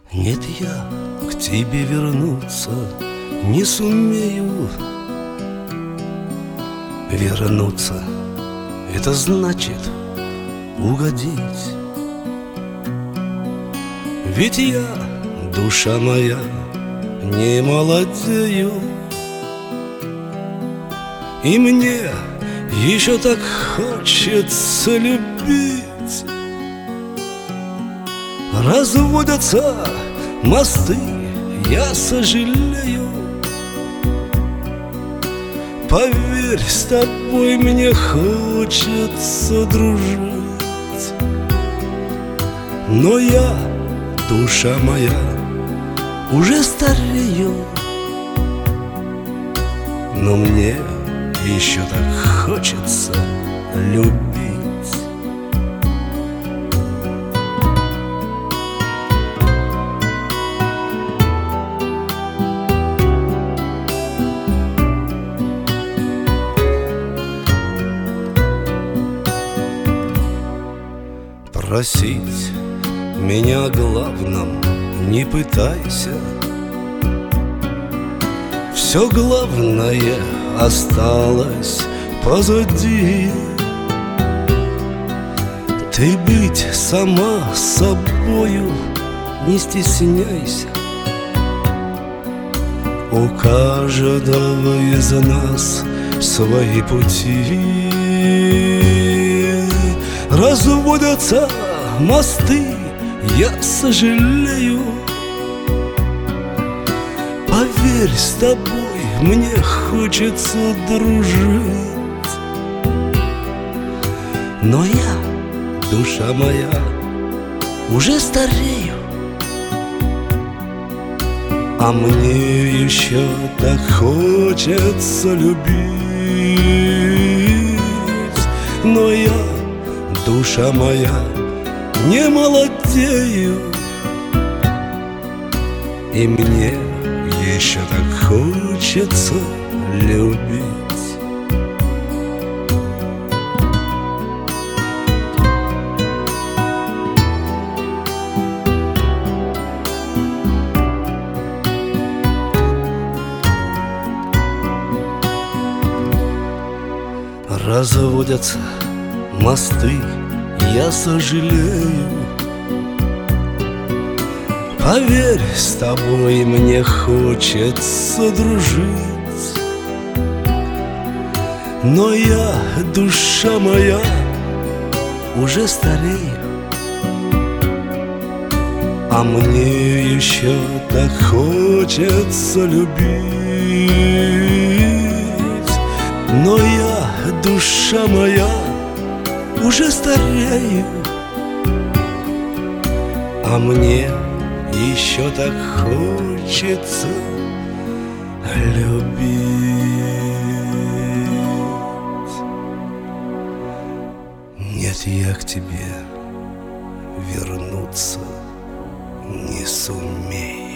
Нет, я к тебе вернуться не сумею. Вернуться — это значит угодить. Ведь я, душа моя, не молодею, и мне еще так хочется любить. Разводятся мосты, я сожалею. Поверь, с тобой мне хочется дружить. Но я, душа моя, уже старею, но мне еще так хочется любить. Просить меня о главном не пытайся. Все главное осталось позади. Ты быть сама собою не стесняйся. У каждого из нас свои пути. Разводятся мосты, я сожалею. Поверь, с тобой мне хочется дружить. Но я, душа моя, уже старею, а мне еще так хочется любить. Но я, душа моя, не молодею, и мне еще так хочется любить. Разводятся мосты, я сожалею. Поверь, с тобой мне хочется дружить. Но я, душа моя, уже старею, а мне еще так хочется любить. Но я, душа моя, уже старею, а мне еще так хочется любить. Нет, я к тебе вернуться не сумею.